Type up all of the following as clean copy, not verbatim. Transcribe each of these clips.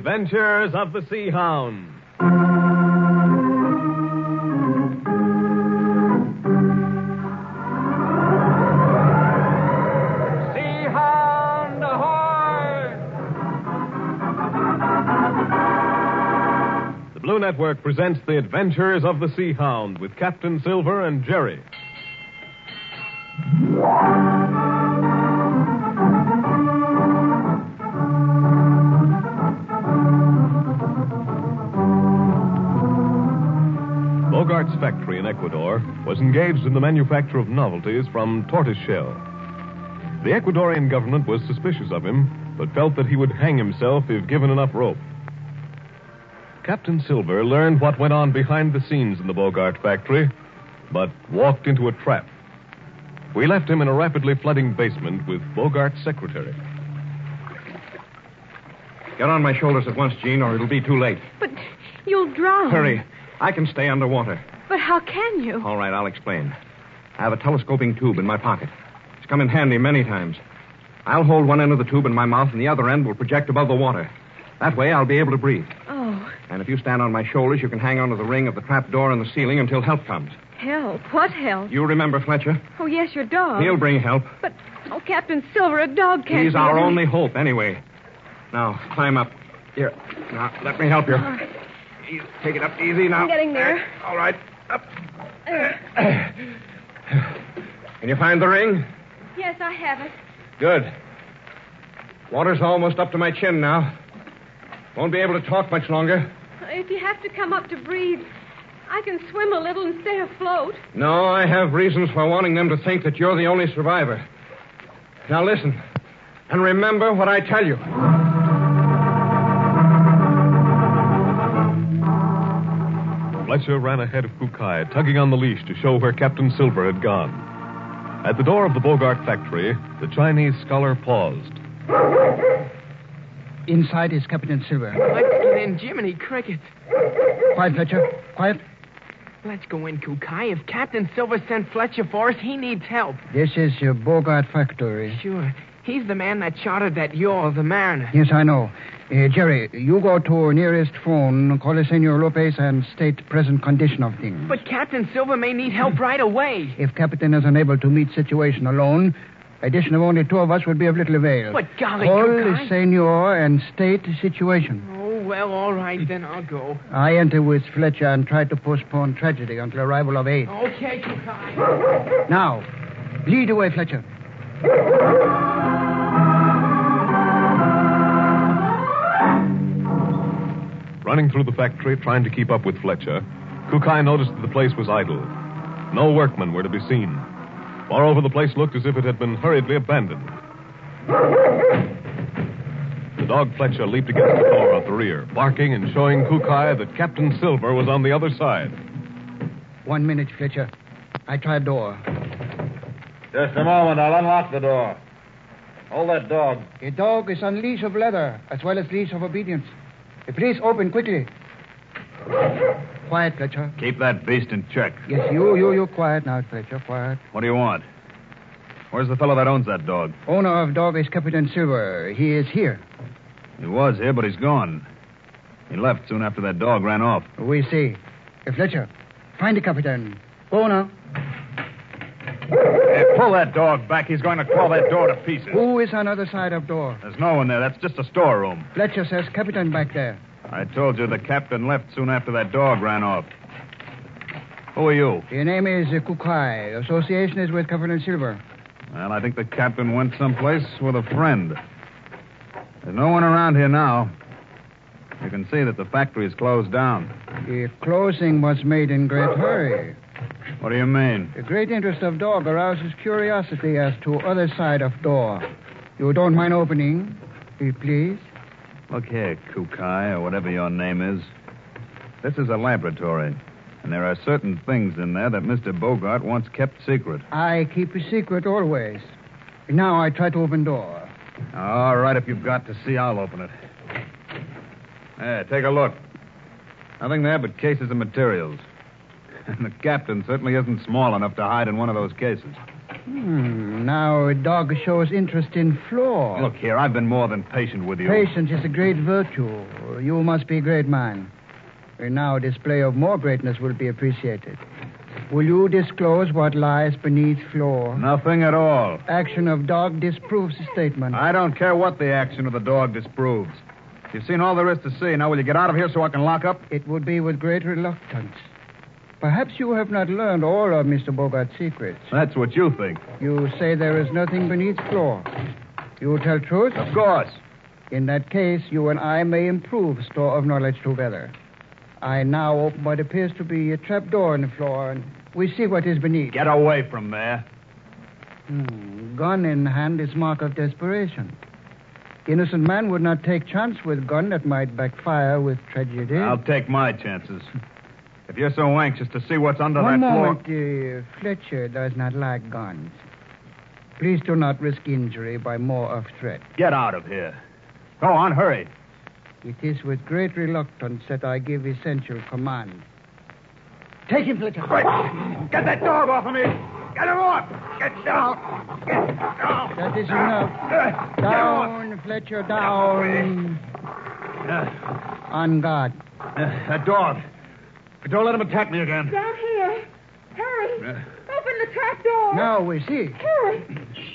Adventures of the Sea Hound. Sea Hound, ahoy! The Blue Network presents The Adventures of the Sea Hound with Captain Silver and Jerry. Bogart's factory in Ecuador was engaged in the manufacture of novelties from tortoise shell. The Ecuadorian government was suspicious of him, but felt that he would hang himself if given enough rope. Captain Silver learned what went on behind the scenes in the Bogart factory, but walked into a trap. We left him in a rapidly flooding basement with Bogart's secretary. Get on my shoulders at once, Gene, or it'll be too late. But you'll drown. Hurry. I can stay underwater. But how can you? All right, I'll explain. I have a telescoping tube in my pocket. It's come in handy many times. I'll hold one end of the tube in my mouth, and the other end will project above the water. That way, I'll be able to breathe. Oh. And if you stand on my shoulders, you can hang onto the ring of the trap door in the ceiling until help comes. Help? What help? You remember Fletcher? Oh, yes, your dog. He'll bring help. But, Captain Silver, a dog can't... He's our only hope, anyway. Now, climb up. Here. Now, let me help you. Take it up easy now. I'm getting there. All right. Up. Can you find the ring? Yes, I have it. Good. Water's almost up to my chin now. Won't be able to talk much longer. If you have to come up to breathe, I can swim a little and stay afloat. No, I have reasons for wanting them to think that you're the only survivor. Now listen, and remember what I tell you. Fletcher ran ahead of Kukai, tugging on the leash to show where Captain Silver had gone. At the door of the Bogart factory, the Chinese scholar paused. Inside is Captain Silver. Let's get in, Jiminy Cricket. Quiet, Fletcher. Quiet. Let's go in, Kukai. If Captain Silver sent Fletcher for us, he needs help. This is your Bogart factory. Sure. He's the man that chartered that yawl, the Mariner. Yes, I know. Jerry, you go to nearest phone, call Senor Lopez, and state present condition of things. But Captain Silver may need help right away. If Captain is unable to meet situation alone, addition of only two of us would be of little avail. But golly, call Kukai. Senor and state the situation. Oh, well, all right, then I'll go. I enter with Fletcher and try to postpone tragedy until arrival of aid. Okay, Kukai. Now, lead away, Fletcher. Running through the factory, trying to keep up with Fletcher, Kukai noticed that the place was idle. No workmen were to be seen. Moreover, the place looked as if it had been hurriedly abandoned. The dog Fletcher leaped against the door at the rear, barking and showing Kukai that Captain Silver was on the other side. 1 minute, Fletcher. I try door. Just a moment. I'll unlock the door. Hold that dog. The dog is on leash of leather, as well as leash of obedience. Please open quickly. Quiet, Fletcher. Keep that beast in check. Yes, you quiet now, Fletcher, quiet. What do you want? Where's the fellow that owns that dog? Owner of dog is Captain Silver. He is here. He was here, but he's gone. He left soon after that dog ran off. We see. Fletcher, find the Captain. Go now. Hey, pull that dog back. He's going to claw that door to pieces. Who is on other side of door? There's no one there. That's just a storeroom. Fletcher says Captain back there. I told you the captain left soon after that dog ran off. Who are you? Your name is Kukai. Association is with Captain Silver. Well, I think the captain went someplace with a friend. There's no one around here now. You can see that the factory is closed down. The closing was made in great hurry. What do you mean? The great interest of dog arouses curiosity as to other side of door. You don't mind opening, please? Look here, Kukai, or whatever your name is. This is a laboratory, and there are certain things in there that Mr. Bogart wants kept secret. I keep a secret always. Now I try to open door. All right, if you've got to see, I'll open it. There, take a look. Nothing there but cases of materials. And the captain certainly isn't small enough to hide in one of those cases. Now a dog shows interest in Floor. Look here, I've been more than patient with you. Patience is a great virtue. You must be a great man. And now a display of more greatness will be appreciated. Will you disclose what lies beneath Floor? Nothing at all. Action of dog disproves the statement. I don't care what the action of the dog disproves. You've seen all there is to see. Now will you get out of here so I can lock up? It would be with great reluctance. Perhaps you have not learned all of Mr. Bogart's secrets. That's what you think. You say there is nothing beneath Floor. You tell truth? Of course. In that case, you and I may improve store of knowledge together. I now open what appears to be a trap door in the floor, and we see what is beneath. Get away from there. Gun in hand is mark of desperation. Innocent man would not take chance with gun that might backfire with tragedy. I'll take my chances. If you're so anxious to see what's under One that moment, floor... Fletcher does not like guns. Please do not risk injury by more of threat. Get out of here. Go on, hurry. It is with great reluctance that I give essential command. Take him, Fletcher. Quick! Get that dog off of me! Get him off! Get down! Get down! That is enough. Down, Fletcher, down. On guard. That dog. Don't let him attack me again. Down here. Hurry. Open the trap door. Now we see. Hurry.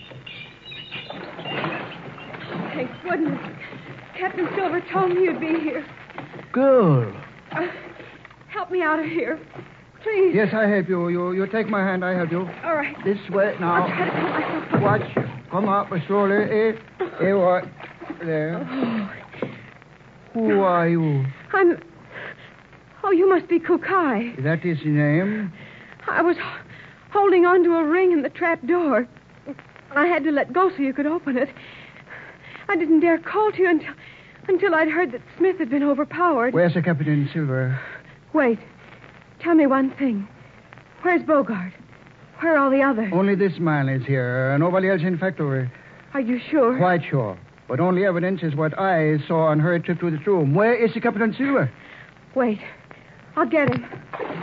Thank goodness. Captain Silver told me you'd be here. Girl. Help me out of here. Please. Yes, I help you. You take my hand, I help you. All right. This way now. I'll try to pull myself up. Watch. Come up slowly. What? There. Oh. Who are you? Oh, you must be Kukai. That is the name? I was holding on to a ring in the trap door. I had to let go so you could open it. I didn't dare call to you until I'd heard that Smith had been overpowered. Where's the Captain Silver? Wait. Tell me one thing. Where's Bogart? Where are all the others? Only this man is here. Nobody else in factory. Are you sure? Quite sure. But only evidence is what I saw on her trip to the room. Where is the Captain Silver? Wait. I'll get him.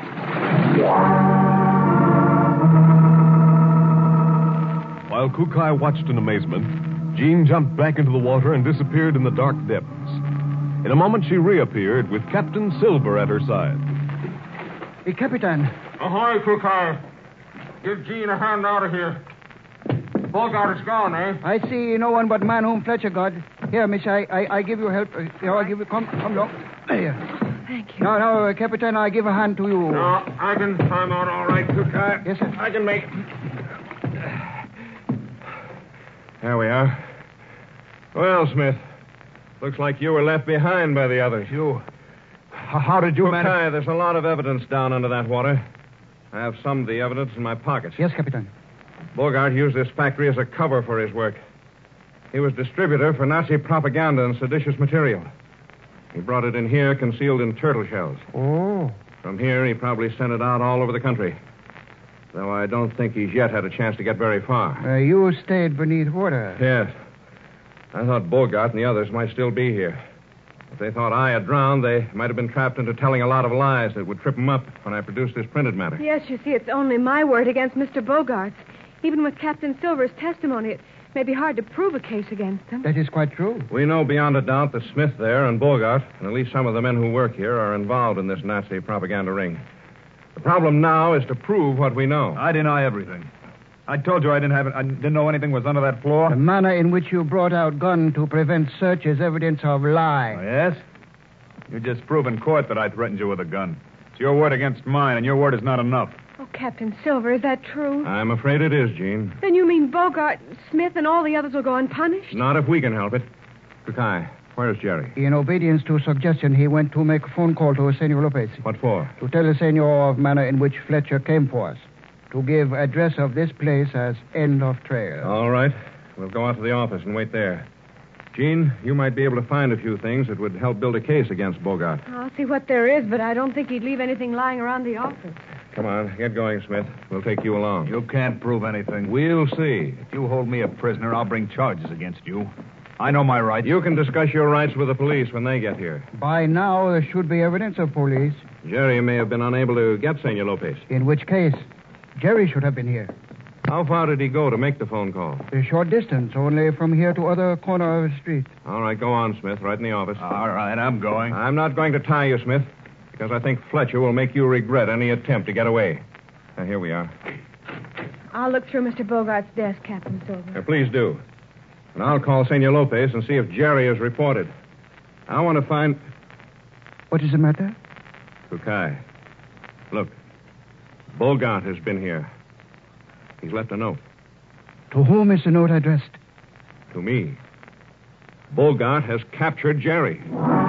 While Kukai watched in amazement, Jean jumped back into the water and disappeared in the dark depths. In a moment, she reappeared with Captain Silver at her side. Hey, Capitan. Ahoy, Kukai. Give Jean a hand out of here. Bogart is gone, eh? I see no one but man whom Fletcher got. Here, miss, I give you help. Here, I give you... Come along. Here. Thank you. No, Capitan, I give a hand to you. No, I can climb out all right, Kukai. Yes, sir. I can make... There we are. Well, Smith, looks like you were left behind by the others. You... How did you manage... Kukai, there's a lot of evidence down under that water. I have some of the evidence in my pockets. Yes, Capitan. Bogart used this factory as a cover for his work. He was distributor for Nazi propaganda and seditious material. He brought it in here concealed in turtle shells. Oh. From here, he probably sent it out all over the country. Though I don't think he's yet had a chance to get very far. You stayed beneath water. Yes. I thought Bogart and the others might still be here. If they thought I had drowned, they might have been trapped into telling a lot of lies that would trip them up when I produced this printed matter. Yes, you see, it's only my word against Mr. Bogart's. Even with Captain Silver's testimony, it may be hard to prove a case against him. That is quite true. We know beyond a doubt that Smith there and Bogart, and at least some of the men who work here, are involved in this Nazi propaganda ring. The problem now is to prove what we know. I deny everything. I told you I didn't know anything was under that floor. The manner in which you brought out gun to prevent search is evidence of lie. Oh, yes? You just proved in court that I threatened you with a gun. It's your word against mine, and your word is not enough. Oh, Captain Silver, is that true? I'm afraid it is, Jean. Then you mean Bogart, Smith, and all the others will go unpunished? Not if we can help it. Kukai, where's Jerry? In obedience to suggestion, he went to make a phone call to Senor Lopez. What for? To tell the senor of manner in which Fletcher came for us. To give address of this place as end of trail. All right. We'll go out to the office and wait there. Jean, you might be able to find a few things that would help build a case against Bogart. I'll see what there is, but I don't think he'd leave anything lying around the office. Come on, get going, Smith. We'll take you along. You can't prove anything. We'll see. If you hold me a prisoner, I'll bring charges against you. I know my rights. You can discuss your rights with the police when they get here. By now, there should be evidence of police. Jerry may have been unable to get Senor Lopez. In which case, Jerry should have been here. How far did he go to make the phone call? A short distance, only from here to other corner of the street. All right, go on, Smith, right in the office. All right, I'm going. I'm not going to tie you, Smith, because I think Fletcher will make you regret any attempt to get away. Now, here we are. I'll look through Mr. Bogart's desk, Captain Silver. Now, please do. And I'll call Senor Lopez and see if Jerry is reported. I want to find... What is the matter? Kukai, look. Bogart has been here. He's left a note. To whom is the note addressed? To me. Bogart has captured Jerry.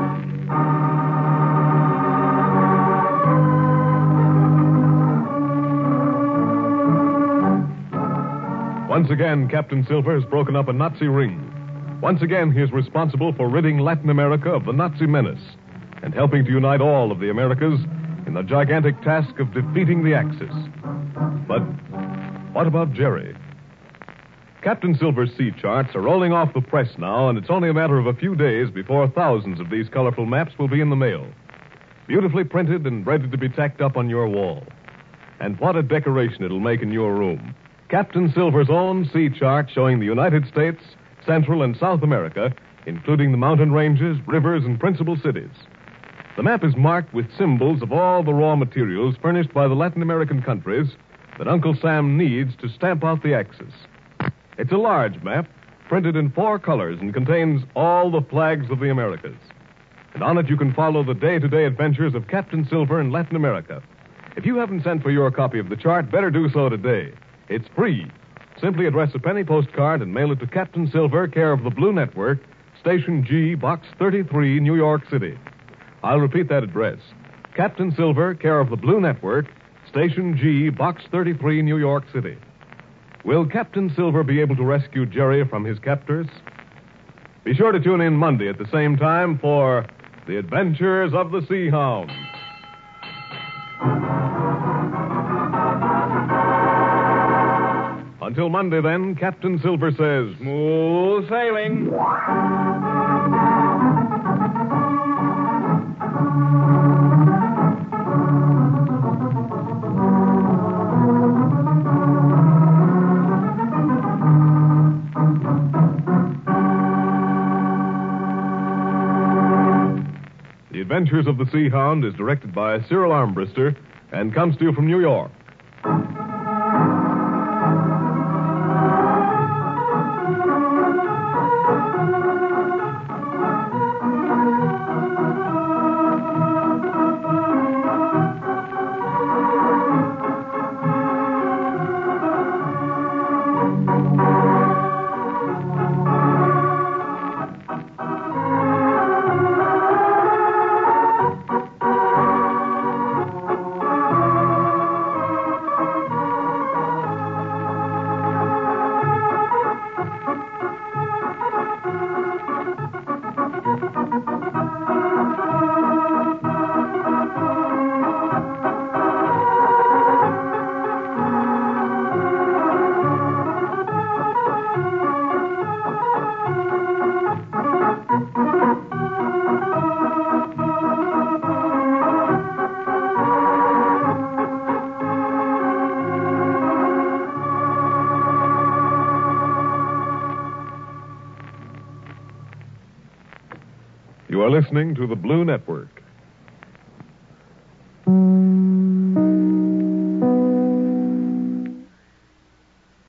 Once again, Captain Silver has broken up a Nazi ring. Once again, he is responsible for ridding Latin America of the Nazi menace and helping to unite all of the Americas in the gigantic task of defeating the Axis. But what about Jerry? Captain Silver's sea charts are rolling off the press now, and it's only a matter of a few days before thousands of these colorful maps will be in the mail, beautifully printed and ready to be tacked up on your wall. And what a decoration it'll make in your room. Captain Silver's own sea chart showing the United States, Central and South America, including the mountain ranges, rivers, and principal cities. The map is marked with symbols of all the raw materials furnished by the Latin American countries that Uncle Sam needs to stamp out the Axis. It's a large map, printed in 4 colors, and contains all the flags of the Americas. And on it you can follow the day-to-day adventures of Captain Silver in Latin America. If you haven't sent for your copy of the chart, better do so today. It's free. Simply address a penny postcard and mail it to Captain Silver, care of the Blue Network, Station G, Box 33, New York City. I'll repeat that address. Captain Silver, care of the Blue Network, Station G, Box 33, New York City. Will Captain Silver be able to rescue Jerry from his captors? Be sure to tune in Monday at the same time for The Adventures of the Sea Hound. Until Monday, then, Captain Silver says, smooth sailing. The Adventures of the Sea Hound is directed by Cyril Armbruster and comes to you from New York. You are listening to the Blue Network.